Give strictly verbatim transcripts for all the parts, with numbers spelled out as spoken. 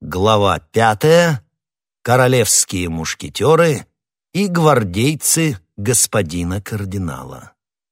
Глава пятая. Королевские мушкетеры и гвардейцы господина кардинала.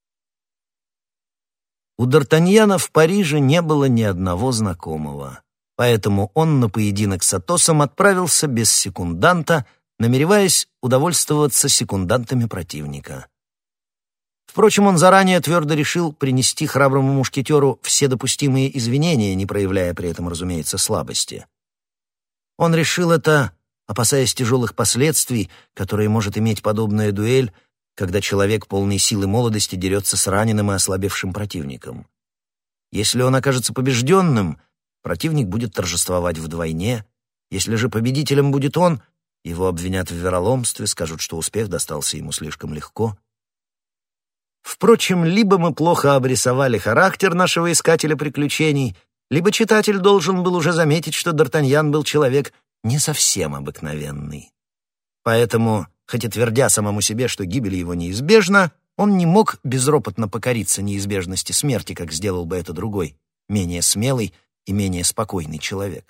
У Д'Артаньяна в Париже не было ни одного знакомого, поэтому он на поединок с Атосом отправился без секунданта, намереваясь удовольствоваться секундантами противника. Впрочем, он заранее твердо решил принести храброму мушкетеру все допустимые извинения, не проявляя при этом, разумеется, слабости. Он решил это, опасаясь тяжелых последствий, которые может иметь подобная дуэль, когда человек полный силы молодости дерется с раненым и ослабевшим противником. Если он окажется побежденным, противник будет торжествовать вдвойне. Если же победителем будет он, его обвинят в вероломстве, скажут, что успех достался ему слишком легко. Впрочем, либо мы плохо обрисовали характер нашего искателя приключений, либо читатель должен был уже заметить, что Д'Артаньян был человек не совсем обыкновенный. Поэтому, хоть и твердя самому себе, что гибель его неизбежна, он не мог безропотно покориться неизбежности смерти, как сделал бы это другой, менее смелый и менее спокойный человек.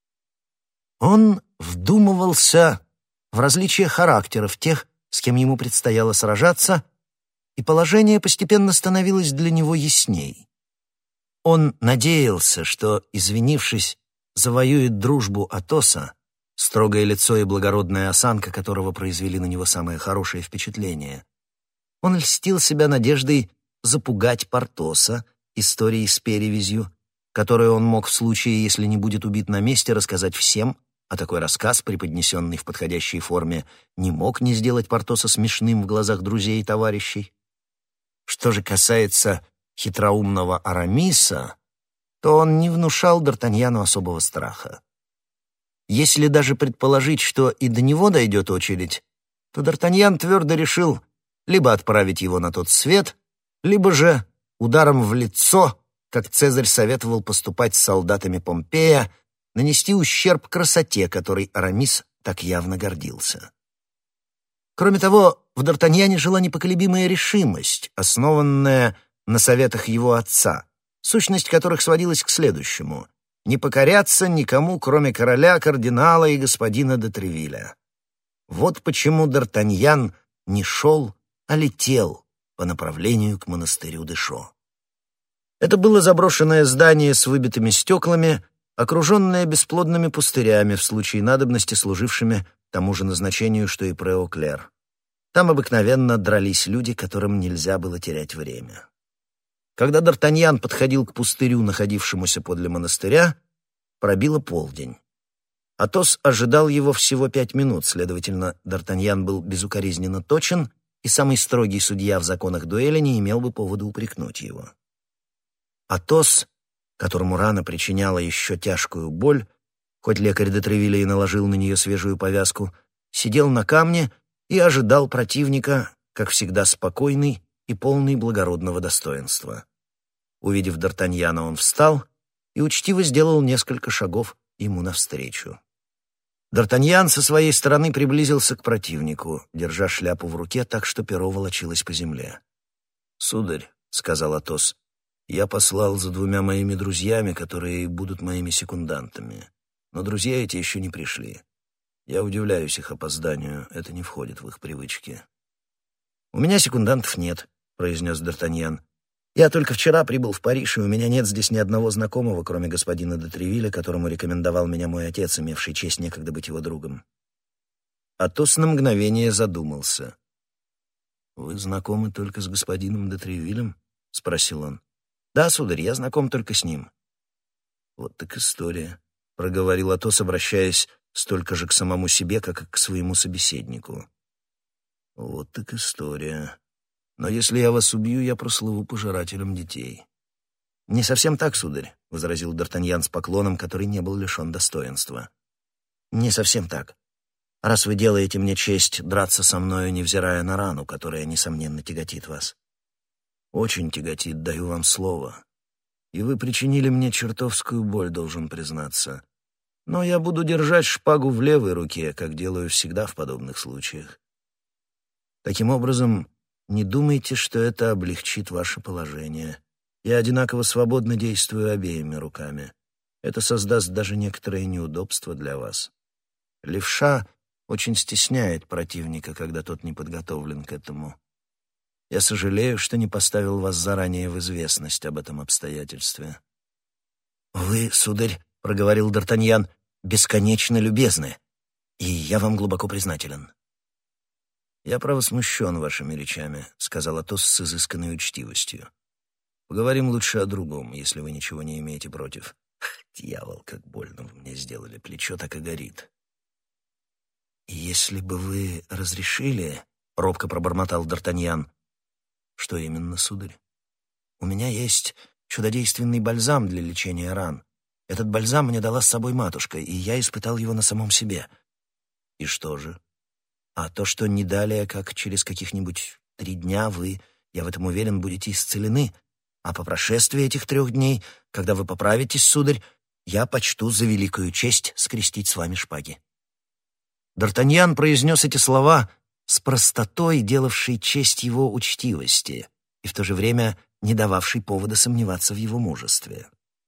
Он вдумывался в различия характеров тех, с кем ему предстояло сражаться, и положение постепенно становилось для него ясней. Он надеялся, что, извинившись, завоюет дружбу Атоса, строгое лицо и благородная осанка которого произвели на него самое хорошее впечатление. Он льстил себя надеждой запугать Портоса историей с перевязью, которую он мог в случае, если не будет убит на месте, рассказать всем, а такой рассказ, преподнесенный в подходящей форме, не мог не сделать Портоса смешным в глазах друзей и товарищей. Что же касается хитроумного Арамиса, то он не внушал Д'Артаньяну особого страха. Если даже предположить, что и до него дойдет очередь, то Д'Артаньян твердо решил либо отправить его на тот свет, либо же ударом в лицо, как Цезарь советовал поступать с солдатами Помпея, нанести ущерб красоте, которой Арамис так явно гордился. Кроме того, в Д'Артаньяне жила непоколебимая решимость, основанная на советах его отца, сущность которых сводилась к следующему: не покоряться никому, кроме короля, кардинала и господина де Тревилля. Вот почему Д'Артаньян не шел, а летел по направлению к монастырю Дэшо. Это было заброшенное здание с выбитыми стеклами, окруженное бесплодными пустырями, в случае надобности служившими тому же назначению, что и Прео-Клер. Там обыкновенно дрались люди, которым нельзя было терять время. Когда Д'Артаньян подходил к пустырю, находившемуся подле монастыря, пробило полдень. Атос ожидал его всего пять минут, следовательно, Д'Артаньян был безукоризненно точен, и самый строгий судья в законах дуэли не имел бы повода упрекнуть его. Атос, которому рана причиняла еще тяжкую боль, хоть лекарь де Тревилля и наложил на нее свежую повязку, сидел на камне и ожидал противника, как всегда спокойный и полный благородного достоинства. Увидев Д'Артаньяна, он встал и учтиво сделал несколько шагов ему навстречу. Д'Артаньян со своей стороны приблизился к противнику, держа шляпу в руке так, что перо волочилось по земле. «Сударь», — сказал Атос, — «я послал за двумя моими друзьями, которые будут моими секундантами. Но друзья эти еще не пришли. Я удивляюсь их опозданию, это не входит в их привычки». «У меня секундантов нет», — произнес Д'Артаньян. «Я только вчера прибыл в Париж, и у меня нет здесь ни одного знакомого, кроме господина де Тревилля, которому рекомендовал меня мой отец, имевший честь некогда быть его другом». Атос на мгновение задумался. «Вы знакомы только с господином де Тревиллем?» — спросил он. «Да, сударь, я знаком только с ним». «Вот так история», — проговорил Атос, обращаясь столько же к самому себе, как и к своему собеседнику. «Вот так история. Но если я вас убью, я прослыву пожирателем детей». «Не совсем так, сударь», — возразил Д'Артаньян с поклоном, который не был лишен достоинства. «Не совсем так. Раз вы делаете мне честь драться со мною, невзирая на рану, которая, несомненно, тяготит вас». «Очень тяготит, даю вам слово. И вы причинили мне чертовскую боль, должен признаться. Но я буду держать шпагу в левой руке, как делаю всегда в подобных случаях. Таким образом, не думайте, что это облегчит ваше положение. Я одинаково свободно действую обеими руками. Это создаст даже некоторые неудобства для вас. Левша очень стесняет противника, когда тот не подготовлен к этому. Я сожалею, что не поставил вас заранее в известность об этом обстоятельстве». «Вы, сударь, — проговорил Д'Артаньян, — бесконечно любезны, и я вам глубоко признателен». «Я, право, смущен вашими речами», — сказал Атос с изысканной учтивостью. «Поговорим лучше о другом, если вы ничего не имеете против». «Дьявол, как больно вы мне сделали, плечо так и горит». «Если бы вы разрешили, — робко пробормотал Д'Артаньян. — Что именно, сударь? У меня есть чудодейственный бальзам для лечения ран. Этот бальзам мне дала с собой матушка, и я испытал его на самом себе». «И что же?» «А то, что не далее, как через каких-нибудь три дня вы, я в этом уверен, будете исцелены, а по прошествии этих трех дней, когда вы поправитесь, сударь, я почту за великую честь скрестить с вами шпаги». Д'Артаньян произнес эти слова с простотой, делавшей честь его учтивости, и в то же время не дававшей повода сомневаться в его мужестве.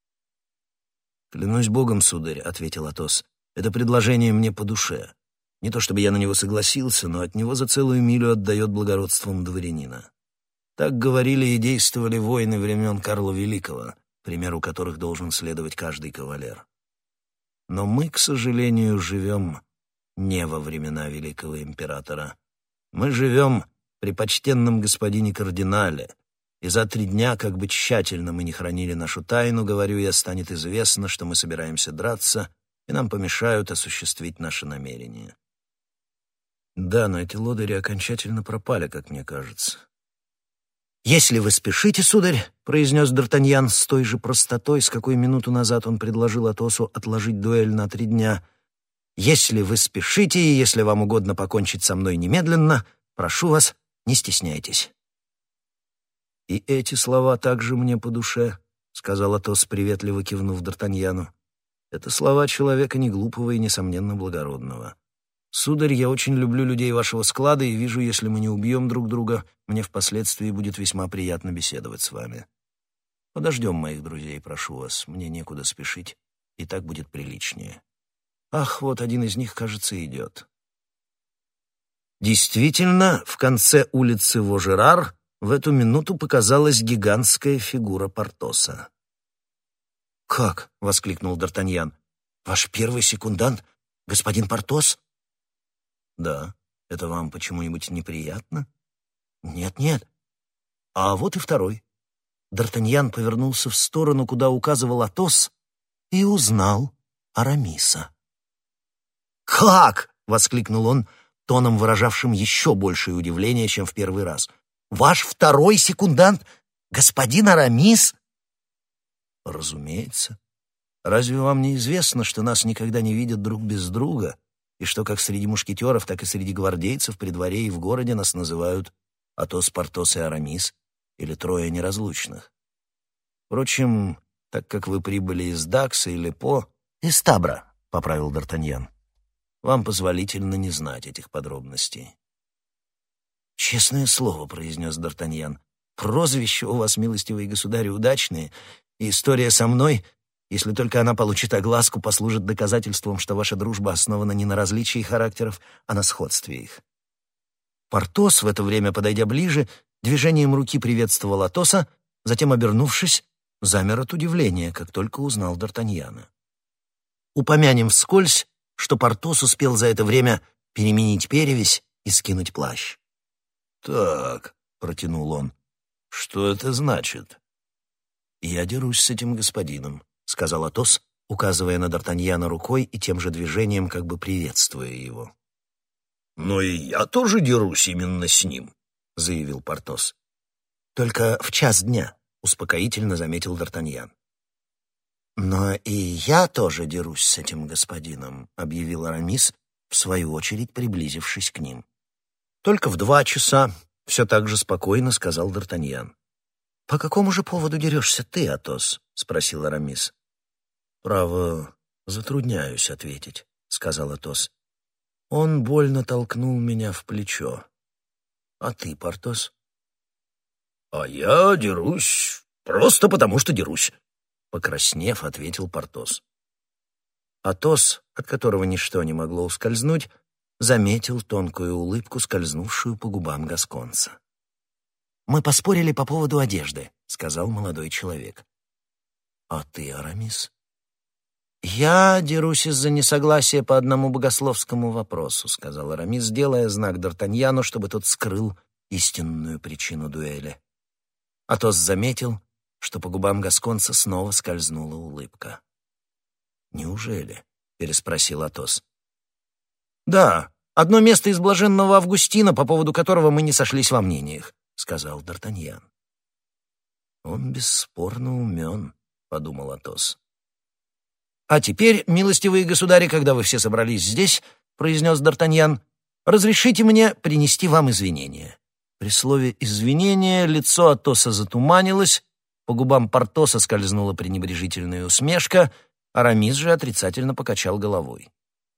«Клянусь богом, сударь, — ответил Атос, — это предложение мне по душе. Не то чтобы я на него согласился, но от него за целую милю отдает благородством дворянина. Так говорили и действовали воины времен Карла Великого, примеру которых должен следовать каждый кавалер. Но мы, к сожалению, живем не во времена великого императора. Мы живем при почтенном господине кардинале, и за три дня, как бы тщательно мы не хранили нашу тайну, говорю я, станет известно, что мы собираемся драться, и нам помешают осуществить наши намерения». «Да, но эти лодыри окончательно пропали, как мне кажется». «Если вы спешите, сударь, — произнес Д'Артаньян с той же простотой, с какой минуту назад он предложил Атосу отложить дуэль на три дня, — если вы спешите, и если вам угодно покончить со мной немедленно, прошу вас, не стесняйтесь». «И эти слова также мне по душе», — сказал Атос, приветливо кивнув Д'Артаньяну. «Это слова человека неглупого и, несомненно, благородного. Сударь, я очень люблю людей вашего склада и вижу, если мы не убьем друг друга, мне впоследствии будет весьма приятно беседовать с вами. Подождем моих друзей, прошу вас, мне некуда спешить, и так будет приличнее. Ах, вот один из них, кажется, идет». Действительно, в конце улицы Вожерар в эту минуту показалась гигантская фигура Портоса. «Как?» — воскликнул Д'Артаньян. «Ваш первый секундант, господин Портос?» «Да. Это вам почему-нибудь неприятно?» «Нет-нет. А вот и второй». Д'Артаньян повернулся в сторону, куда указывал Атос, и узнал Арамиса. «Как?» — воскликнул он, тоном, выражавшим еще большее удивление, чем в первый раз. «Ваш второй секундант, господин Арамис?» «Разумеется. Разве вам не известно, что нас никогда не видят друг без друга, и что как среди мушкетеров, так и среди гвардейцев при дворе и в городе нас называют Атос, Портос и Арамис, или трое неразлучных? Впрочем, так как вы прибыли из Дакса или По...» «Из Табра», — поправил Д'Артаньян. «Вам позволительно не знать этих подробностей». «Честное слово», — произнес Д'Артаньян, — «прозвища у вас, милостивые государи, удачные, и история со мной, если только она получит огласку, послужит доказательством, что ваша дружба основана не на различии характеров, а на сходстве их». Портос, в это время подойдя ближе, движением руки приветствовал Атоса, затем, обернувшись, замер от удивления, как только узнал Д'Артаньяна. Упомянем вскользь, что Портос успел за это время переменить перевязь и скинуть плащ. «Так», — протянул он, — «что это значит?» «Я дерусь с этим господином», — сказал Атос, указывая на Д'Артаньяна рукой и тем же движением как бы приветствуя его. «Но и я тоже дерусь именно с ним», — заявил Портос. «Только в час дня», — успокоительно заметил Д'Артаньян. «Но и я тоже дерусь с этим господином», — объявил Арамис, в свою очередь приблизившись к ним. «Только в два часа», — все так же спокойно сказал Д'Артаньян. «По какому же поводу дерешься ты, Атос?» — спросил Арамис. «Право, затрудняюсь ответить», — сказал Атос. «Он больно толкнул меня в плечо. А ты, Портос?» «А я дерусь просто потому, что дерусь», — покраснев, ответил Портос. Атос, от которого ничто не могло ускользнуть, заметил тонкую улыбку, скользнувшую по губам гасконца. «Мы поспорили по поводу одежды», — сказал молодой человек. «А ты, Арамис?» «Я дерусь из-за несогласия по одному богословскому вопросу», — сказал Арамис, делая знак Д'Артаньяну, чтобы тот скрыл истинную причину дуэли. Атос заметил, что по губам гасконца снова скользнула улыбка. «Неужели?» — переспросил Атос. «Да, одно место из блаженного Августина, по поводу которого мы не сошлись во мнениях», — сказал Д'Артаньян. «Он бесспорно умен», — подумал Атос. «А теперь, милостивые государи, когда вы все собрались здесь, — произнес Д'Артаньян, — разрешите мне принести вам извинения». При слове «извинения» лицо Атоса затуманилось, по губам Портоса скользнула пренебрежительная усмешка, Арамис же отрицательно покачал головой.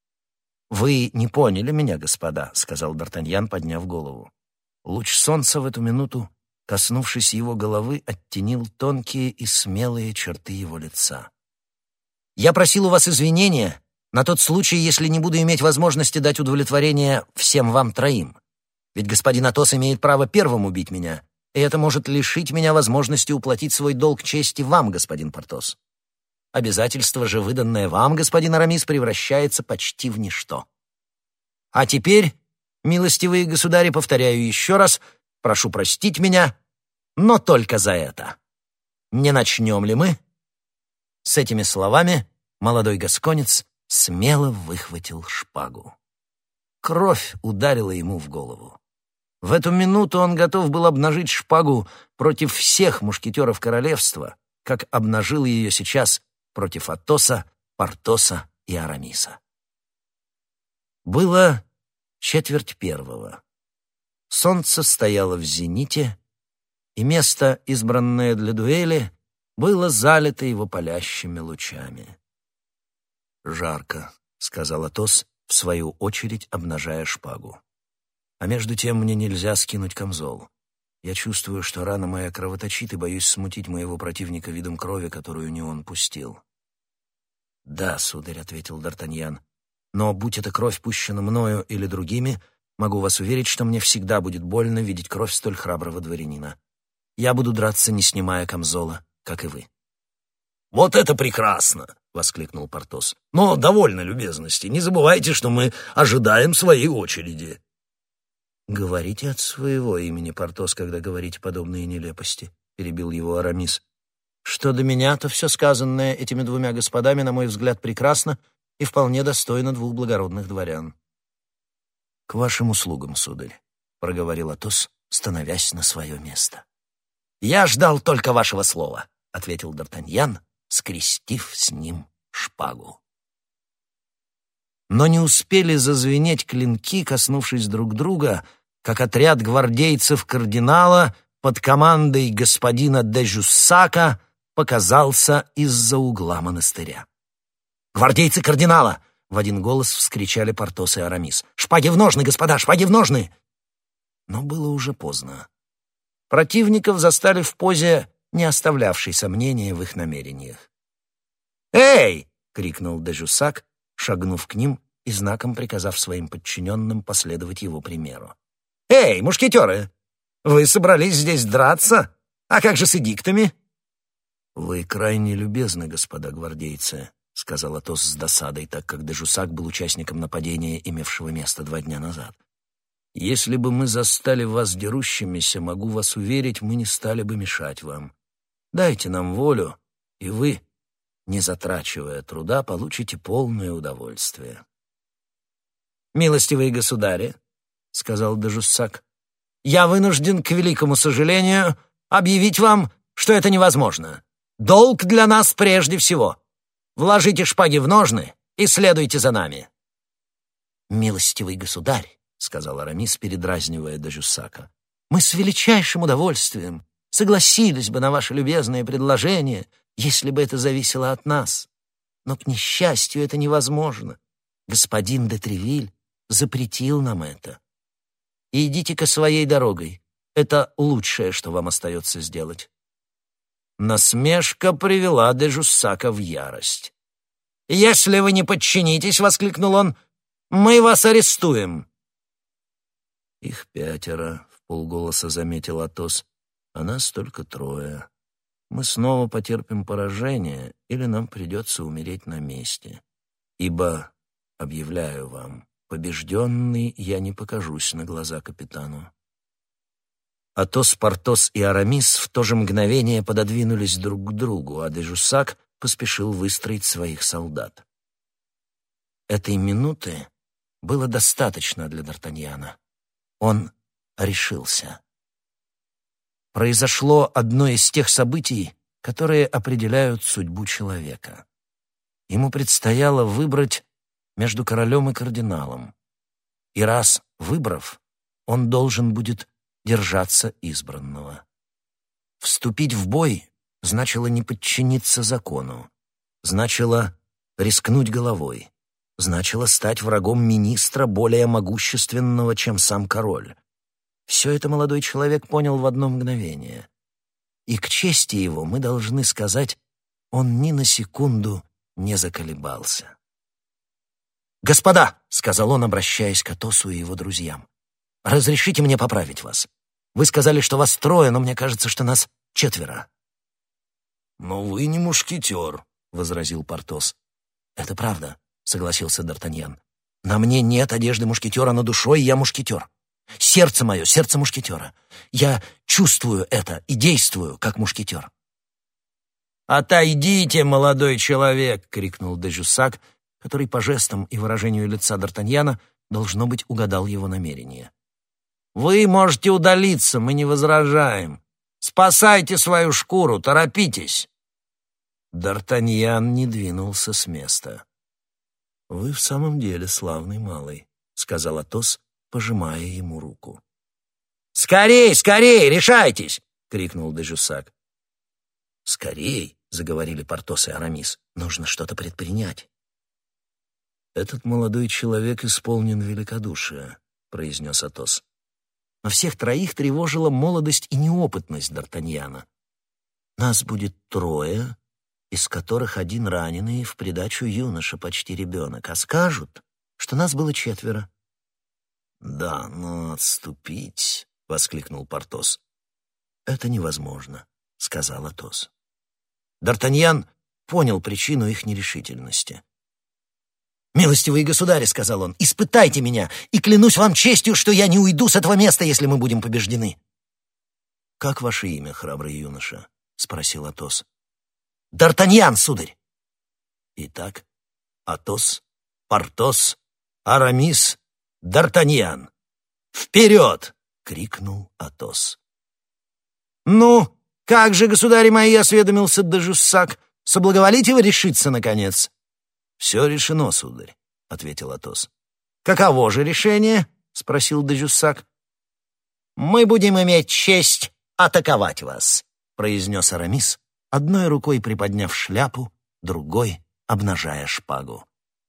«Вы не поняли меня, господа», — сказал Д'Артаньян, подняв голову. Луч солнца в эту минуту, коснувшись его головы, оттенил тонкие и смелые черты его лица. «Я просил у вас извинения на тот случай, если не буду иметь возможности дать удовлетворение всем вам троим. Ведь господин Атос имеет право первым убить меня, и это может лишить меня возможности уплатить свой долг чести вам, господин Портос. Обязательство же, выданное вам, господин Арамис, превращается почти в ничто. А теперь, милостивые государи, повторяю еще раз, прошу простить меня, но только за это. Не начнем ли мы?» С этими словами молодой гасконец смело выхватил шпагу. Кровь ударила ему в голову. В эту минуту он готов был обнажить шпагу против всех мушкетеров королевства, как обнажил ее сейчас против Атоса, Портоса и Арамиса. Было четверть первого. Солнце стояло в зените, и место, избранное для дуэли, было залито его палящими лучами. «Жарко», — сказал Атос, в свою очередь обнажая шпагу. «А между тем мне нельзя скинуть камзол. Я чувствую, что рана моя кровоточит, и боюсь смутить моего противника видом крови, которую не он пустил». «Да, сударь», — ответил Д'Артаньян, «но будь эта кровь пущена мною или другими, могу вас уверить, что мне всегда будет больно видеть кровь столь храброго дворянина. Я буду драться, не снимая камзола, как и вы». «Вот это прекрасно!» — воскликнул Портос. «Но довольно любезности. Не забывайте, что мы ожидаем своей очереди». «Говорите от своего имени, Портос, когда говорите подобные нелепости», — перебил его Арамис. «Что до меня, то все сказанное этими двумя господами, на мой взгляд, прекрасно и вполне достойно двух благородных дворян». «К вашим услугам, сударь», — проговорил Атос, становясь на свое место. «Я ждал только вашего слова», — ответил Д'Артаньян, скрестив с ним шпагу. Но не успели зазвенеть клинки, коснувшись друг друга, как отряд гвардейцев кардинала под командой господина де Жуссака показался из-за угла монастыря. «Гвардейцы кардинала!» — в один голос вскричали Портос и Арамис. «Шпаги в ножны, господа, шпаги в ножны!» Но было уже поздно. Противников застали в позе, не оставлявшей сомнения в их намерениях. «Эй!» — крикнул де Жуссак, шагнув к ним и знаком приказав своим подчиненным последовать его примеру. «Эй, мушкетеры! Вы собрались здесь драться? А как же с эдиктами?» «Вы крайне любезны, господа гвардейцы», — сказал Атос с досадой, так как де Жуссак был участником нападения, имевшего место два дня назад. «Если бы мы застали вас дерущимися, могу вас уверить, мы не стали бы мешать вам. Дайте нам волю, и вы, не затрачивая труда, получите полное удовольствие». «Милостивые государи», — сказал де Жуссак, — «я вынужден, к великому сожалению, объявить вам, что это невозможно. Долг для нас прежде всего. Вложите шпаги в ножны и следуйте за нами». «Милостивый государь», — сказал Арамис, передразнивая де Жуссака, — «мы с величайшим удовольствием согласились бы на ваше любезное предложение, если бы это зависело от нас. Но, к несчастью, это невозможно. Господин де Тревиль запретил нам это. Идите-ка своей дорогой. Это лучшее, что вам остается сделать». Насмешка привела де Жуссака в ярость. «Если вы не подчинитесь, — воскликнул он, — мы вас арестуем». «Их пятеро», — в полголоса заметил Атос, — «а нас только трое. Мы снова потерпим поражение, или нам придется умереть на месте. Ибо, объявляю вам, побежденный я не покажусь на глаза капитану». Атос, Портос и Арамис в то же мгновение пододвинулись друг к другу, а де Жуссак поспешил выстроить своих солдат. Этой минуты было достаточно для Д'Артаньяна. Он решился. Произошло одно из тех событий, которые определяют судьбу человека. Ему предстояло выбрать между королем и кардиналом. И раз выбрав, он должен будет держаться избранного. Вступить в бой значило не подчиниться закону, значило рискнуть головой, значило стать врагом министра, более могущественного, чем сам король. Все это молодой человек понял в одно мгновение. И к чести его мы должны сказать, он ни на секунду не заколебался. «Господа!» — сказал он, обращаясь к Атосу и его друзьям. «Разрешите мне поправить вас. Вы сказали, что вас трое, но мне кажется, что нас четверо». «Но вы не мушкетер», — возразил Портос. «Это правда», — согласился Д'Артаньян. «На мне нет одежды мушкетера, но душой я мушкетер. Сердце мое — сердце мушкетера. Я чувствую это и действую, как мушкетер». «Отойдите, молодой человек!» — крикнул де Жуссак, который по жестам и выражению лица Д'Артаньяна, должно быть, угадал его намерение. «Вы можете удалиться, мы не возражаем. Спасайте свою шкуру, торопитесь!» Д'Артаньян не двинулся с места. «Вы в самом деле славный малый», — сказал Атос, пожимая ему руку. «Скорей, скорей, решайтесь!» — крикнул де Жуссак. «Скорей!» — заговорили Портос и Арамис. «Нужно что-то предпринять». «Этот молодой человек исполнен великодушия», — произнес Атос. Но всех троих тревожила молодость и неопытность Д'Артаньяна. «Нас будет трое, из которых один раненый, в придачу юноша, почти ребенок, а скажут, что нас было четверо». «Да, но отступить», — воскликнул Портос. «Это невозможно», — сказал Атос. Д'Артаньян понял причину их нерешительности. «Милостивые государи, — сказал он, — испытайте меня, и клянусь вам честью, что я не уйду с этого места, если мы будем побеждены». «Как ваше имя, храбрый юноша?» — спросил Атос. «Д'Артаньян, сударь». «Итак, Атос, Портос, Арамис, Д'Артаньян. Вперед!» — крикнул Атос. «Ну, как же, государи мои, — осведомился де Жуссак, — соблаговолите вы решиться, наконец?» «Все решено, сударь», — ответил Атос. «Каково же решение?» — спросил де Жуссак. «Мы будем иметь честь атаковать вас», — произнес Арамис, одной рукой приподняв шляпу, другой обнажая шпагу.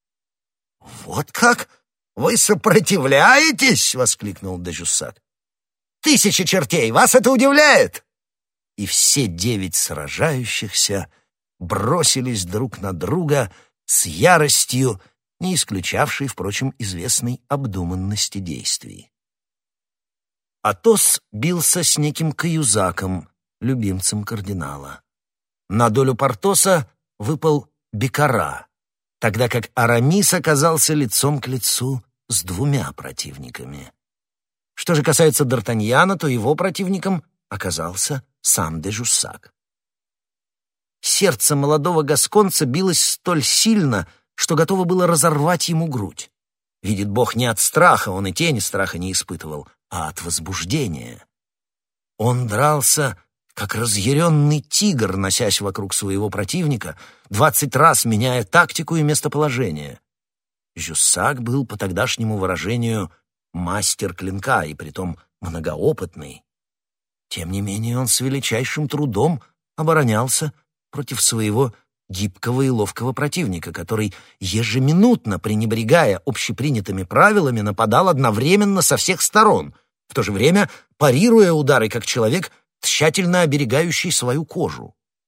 «Вот как? Вы сопротивляетесь?» — воскликнул де Жуссак. «Тысячи чертей! Вас это удивляет?» И все девять сражающихся бросились друг на друга с яростью, не исключавшей, впрочем, известной обдуманности действий. Атос бился с неким каюзаком, любимцем кардинала. На долю Портоса выпал Беккара, тогда как Арамис оказался лицом к лицу с двумя противниками. Что же касается Д'Артаньяна, то его противником оказался сам де Жуссак. Сердце молодого гасконца билось столь сильно, что готово было разорвать ему грудь. Видит Бог, не от страха, он и тени страха не испытывал, а от возбуждения. Он дрался, как разъяренный тигр, носясь вокруг своего противника, двадцать раз меняя тактику и местоположение. Жуссак был, по тогдашнему выражению, мастер клинка, и притом многоопытный. Тем не менее он с величайшим трудом оборонялся против своего гибкого и ловкого противника, который, ежеминутно пренебрегая общепринятыми правилами, нападал одновременно со всех сторон, в то же время парируя удары, как человек, тщательно оберегающий свою кожу.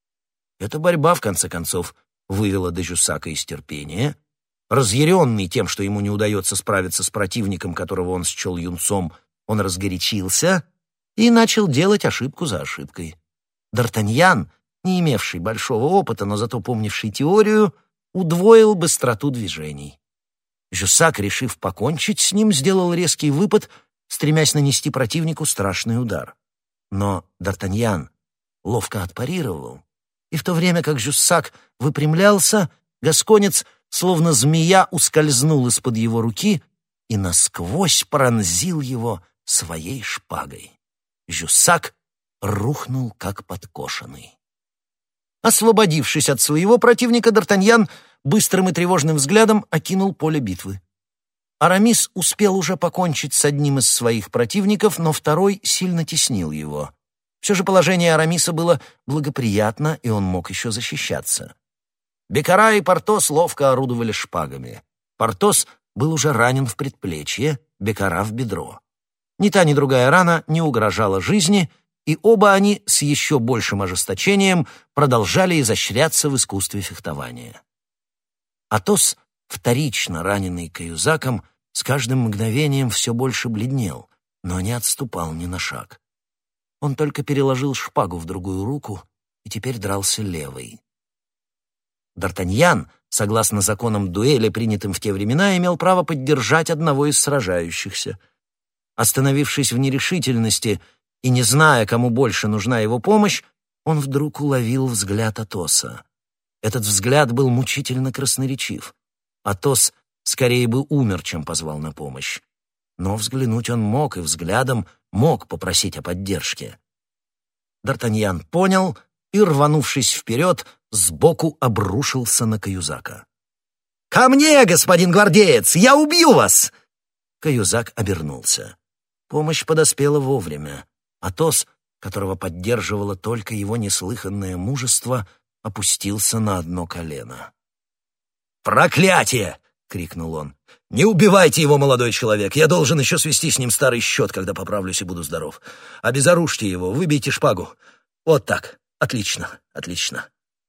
Эта борьба, в конце концов, вывела де Жюссака из терпения. Разъяренный тем, что ему не удается справиться с противником, которого он счел юнцом, он разгорячился и начал делать ошибку за ошибкой. Д'Артаньян, не имевший большого опыта, но зато помнивший теорию, удвоил быстроту движений. Жюссак, решив покончить с ним, сделал резкий выпад, стремясь нанести противнику страшный удар. Но Д'Артаньян ловко отпарировал, и в то время как Жюссак выпрямлялся, гасконец, словно змея, ускользнул из-под его руки и насквозь пронзил его своей шпагой. Жюссак рухнул, как подкошенный. Освободившись от своего противника, Д'Артаньян быстрым и тревожным взглядом окинул поле битвы. Арамис успел уже покончить с одним из своих противников, но второй сильно теснил его. Все же положение Арамиса было благоприятно, и он мог еще защищаться. Беккара и Портос ловко орудовали шпагами. Портос был уже ранен в предплечье, Беккара в бедро. Ни та, ни другая рана не угрожала жизни, и оба они с еще большим ожесточением продолжали изощряться в искусстве фехтования. Атос, вторично раненый Каюзаком, с каждым мгновением все больше бледнел, но не отступал ни на шаг. Он только переложил шпагу в другую руку и теперь дрался левой. Д'Артаньян, согласно законам дуэли, принятым в те времена, имел право поддержать одного из сражающихся. Остановившись в нерешительности и не зная, кому больше нужна его помощь, он вдруг уловил взгляд Атоса. Этот взгляд был мучительно красноречив. Атос скорее бы умер, чем позвал на помощь. Но взглянуть он мог, и взглядом мог попросить о поддержке. Д'Артаньян понял и, рванувшись вперед, сбоку обрушился на Каюзака. «Ко мне, господин гвардеец! Я убью вас!» Каюзак обернулся. Помощь подоспела вовремя. Атос, которого поддерживало только его неслыханное мужество, опустился на одно колено. «Проклятие!» — крикнул он. «Не убивайте его, молодой человек! Я должен еще свести с ним старый счет, когда поправлюсь и буду здоров. Обезоружьте его, выбейте шпагу. Вот так. Отлично, отлично».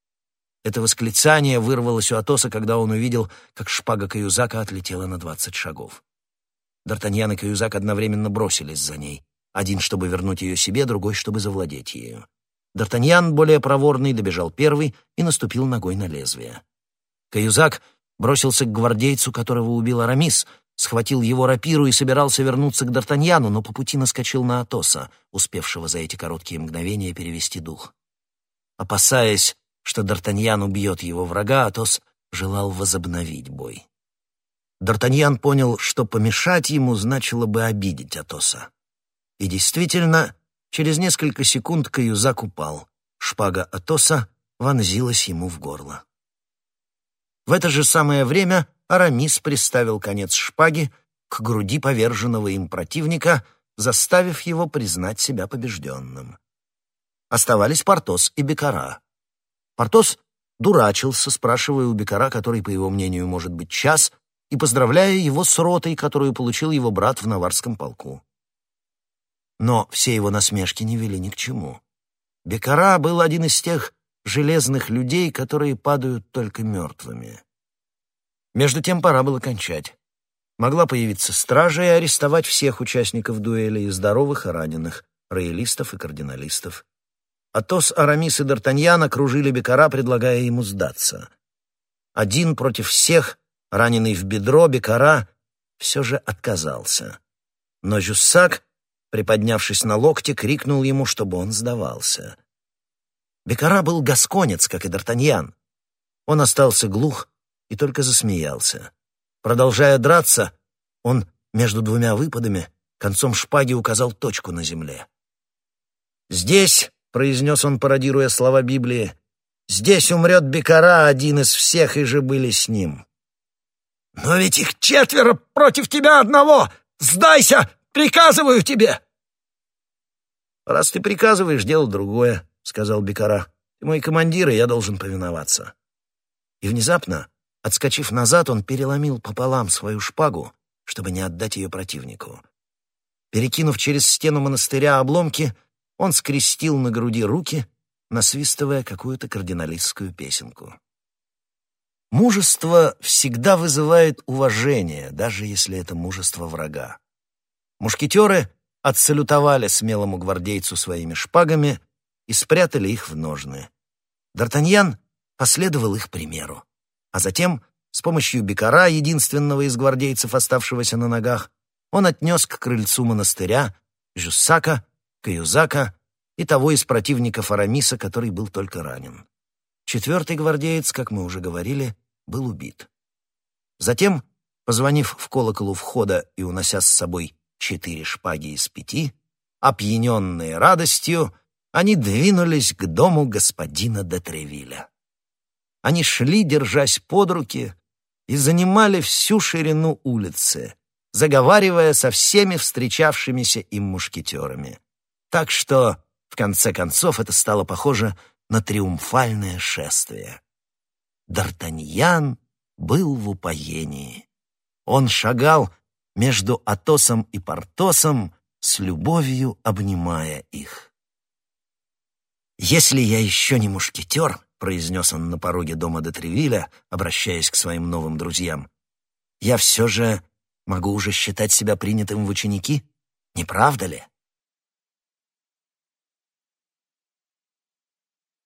Это восклицание вырвалось у Атоса, когда он увидел, как шпага Каюзака отлетела на двадцать шагов. Д'Артаньян и Каюзак одновременно бросились за ней. Один, чтобы вернуть ее себе, другой, чтобы завладеть ею. Д'Артаньян, более проворный, добежал первый и наступил ногой на лезвие. Каюзак бросился к гвардейцу, которого убил Арамис, схватил его рапиру и собирался вернуться к Д'Артаньяну, но по пути наскочил на Атоса, успевшего за эти короткие мгновения перевести дух. Опасаясь, что Д'Артаньян убьет его врага, Атос желал возобновить бой. Д'Артаньян понял, что помешать ему значило бы обидеть Атоса. И действительно, через несколько секунд Каюзак упал. Шпага Атоса вонзилась ему в горло. В это же самое время Арамис приставил конец шпаги к груди поверженного им противника, заставив его признать себя побежденным. Оставались Портос и Беккара. Портос дурачился, спрашивая у Беккара, который, по его мнению, может быть час, и поздравляя его с ротой, которую получил его брат в наварском полку. Но все его насмешки не вели ни к чему. Беккара был один из тех железных людей, которые падают только мертвыми. Между тем пора было кончать. Могла появиться стража и арестовать всех участников дуэли, и здоровых, и раненых, роялистов и кардиналистов. Атос, Арамис и Д'Артаньян окружили Беккара, предлагая ему сдаться. Один против всех, раненый в бедро, Беккара все же отказался. Но Жюссак, приподнявшись на локте, крикнул ему, чтобы он сдавался. Беккара был гасконец, как и Д'Артаньян. Он остался глух и только засмеялся. Продолжая драться, он между двумя выпадами концом шпаги указал точку на земле. «Здесь», — произнес он, пародируя слова Библии, «здесь умрет Беккара, один из всех, и же были с ним». «Но ведь их четверо против тебя одного! Сдайся! Приказываю тебе!» «Раз ты приказываешь, дело другое», — сказал Беккара. «Ты мой командир, и я должен повиноваться». И внезапно, отскочив назад, он переломил пополам свою шпагу, чтобы не отдать ее противнику. Перекинув через стену монастыря обломки, он скрестил на груди руки, насвистывая какую-то кардиналистскую песенку. Мужество всегда вызывает уважение, даже если это мужество врага. Мушкетеры отсалютовали смелому гвардейцу своими шпагами и спрятали их в ножны. Д'Артаньян последовал их примеру, а затем, с помощью бикара, единственного из гвардейцев, оставшегося на ногах, он отнес к крыльцу монастыря Жюссака, Каюзака и того из противников Арамиса, который был только ранен. Четвертый гвардеец, как мы уже говорили, был убит. Затем, позвонив в колокол у входа и унося с собой четыре шпаги из пяти, опьяненные радостью, они двинулись к дому господина де Тревилля. Они шли, держась под руки, и занимали всю ширину улицы, заговаривая со всеми встречавшимися им мушкетерами. Так что, в конце концов, это стало похоже на триумфальное шествие. Д'Артаньян был в упоении. Он шагал между Атосом и Портосом, с любовью обнимая их. «Если я еще не мушкетер», — произнес он на пороге дома де Тревилля, обращаясь к своим новым друзьям, «я все же могу уже считать себя принятым в ученики, не правда ли?»